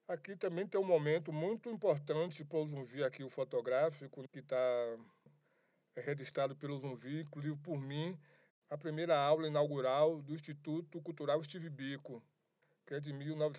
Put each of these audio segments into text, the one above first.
Aqui também tem um momento muito importante para o Zumbi aqui, o fotográfico, que está registrado pelo Zumbi, inclusive por mim, a primeira aula inaugural do Instituto Cultural Steve Biko, que é de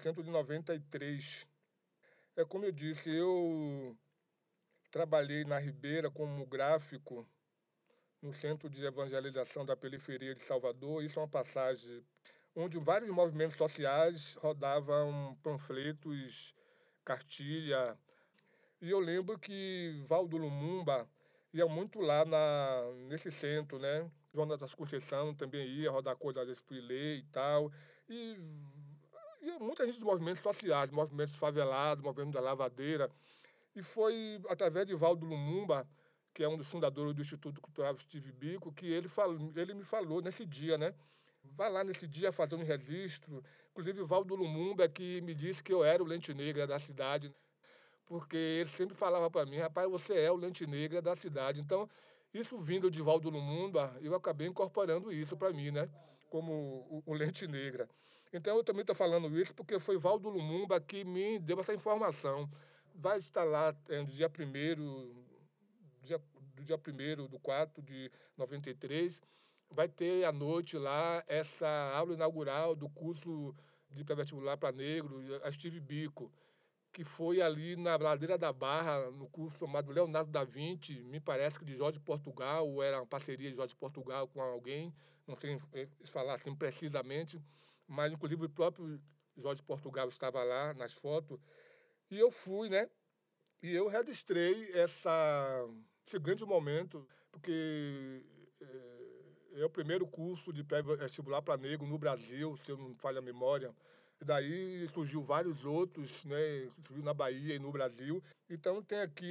1993. É como eu disse, eu trabalhei na Ribeira como gráfico no Centro de Evangelização da Periferia de Salvador. Isso é uma passagem onde vários movimentos sociais rodavam panfletos, cartilha. E eu lembro que Valdo Lumumba ia muito lá nesse centro, né? Jonas Conceição também ia rodar coisa desse e tal. E, e muita gente dos movimentos sociais, movimentos favelados, movimento da lavadeira. E foi através de Valdo Lumumba, que é um dos fundadores do Instituto Cultural Steve Biko, que ele me falou nesse dia, né? Vai lá nesse dia fazer um registro. Inclusive, Valdo Lumumba que me disse que eu era o Lente Negra da cidade, porque ele sempre falava para mim, rapaz, você é o Lente Negra da cidade. Então, isso vindo de Valdo Lumumba, eu acabei incorporando isso para mim, né? Como o Lente Negra. Então, eu também estou falando isso porque foi Valdo Lumumba que me deu essa informação. Vai estar lá no dia 1º, do dia 1º do 4 de 93, vai ter à noite lá essa aula inaugural do curso de pré-vestibular para negro, a Steve Biko, que foi ali na Ladeira da Barra, no curso chamado Leonardo da Vinci, me parece que de Jorge Portugal, ou era uma parceria de Jorge Portugal com alguém, não tenho falar assim precisamente, mas inclusive o próprio Jorge Portugal estava lá nas fotos, e eu fui, né? E eu registrei esse grande momento, porque é o primeiro curso de pré-vestibular para negro no Brasil, se eu não me falha a memória. E daí surgiu vários outros, né, surgiu na Bahia e no Brasil. Então tem aqui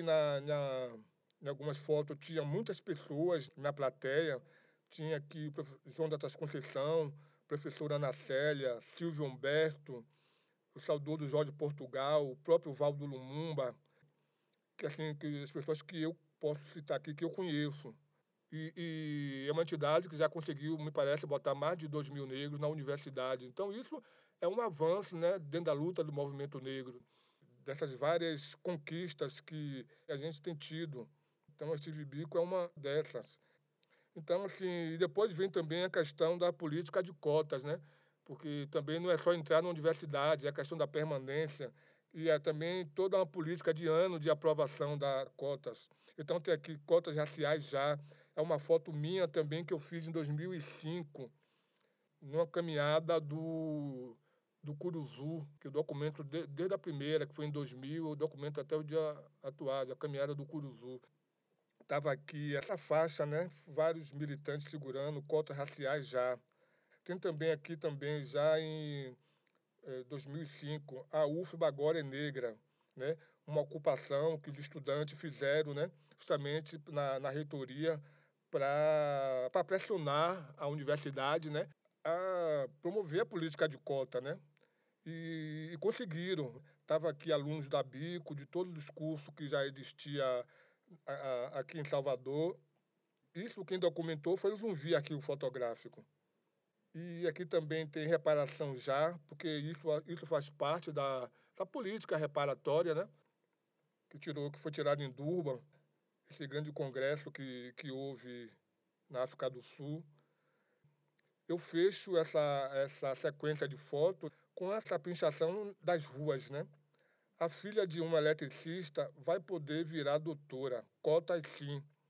em algumas fotos, tinha muitas pessoas na plateia. Tinha aqui o João da Conceição, professora Ana Célia, Silvio Humberto, o saudoso Jorge Portugal, o próprio Valdo Lumumba, que assim, que as pessoas que eu posso citar aqui, que eu conheço. E é uma entidade que já conseguiu, me parece, botar mais de 2.000 negros na universidade. Então, isso é um avanço, né, dentro da luta do movimento negro, dessas várias conquistas que a gente tem tido. Então, a Steve Biko é uma dessas. Então, assim, e depois vem também a questão da política de cotas, né? Porque também não é só entrar na universidade, é a questão da permanência e é também toda uma política de ano de aprovação das cotas. Então, tem aqui cotas raciais já. É uma foto minha também que eu fiz em 2005, numa caminhada do Curuzu, que o documento, desde a primeira, que foi em 2000, o documento até o dia atual, a caminhada do Curuzu. Estava aqui essa faixa, né? Vários militantes segurando, cotas raciais já. Tem também aqui também já em 2005, a UFBA agora é negra, né? Uma ocupação que os estudantes fizeram, né? Justamente na reitoria para pressionar a universidade, né? A promover a política de cota, né? E conseguiram. Estava aqui alunos da Bico, de todos os cursos que já existia aqui em Salvador. Isso quem documentou foi o Zumbi aqui, o fotográfico. E aqui também tem reparação já, porque isso faz parte da política reparatória, né? Que foi tirado em Durban, esse grande congresso que houve na África do Sul. Eu fecho essa sequência de fotos com essa pinchação das ruas, né? A filha de um eletricista vai poder virar doutora, cota sim.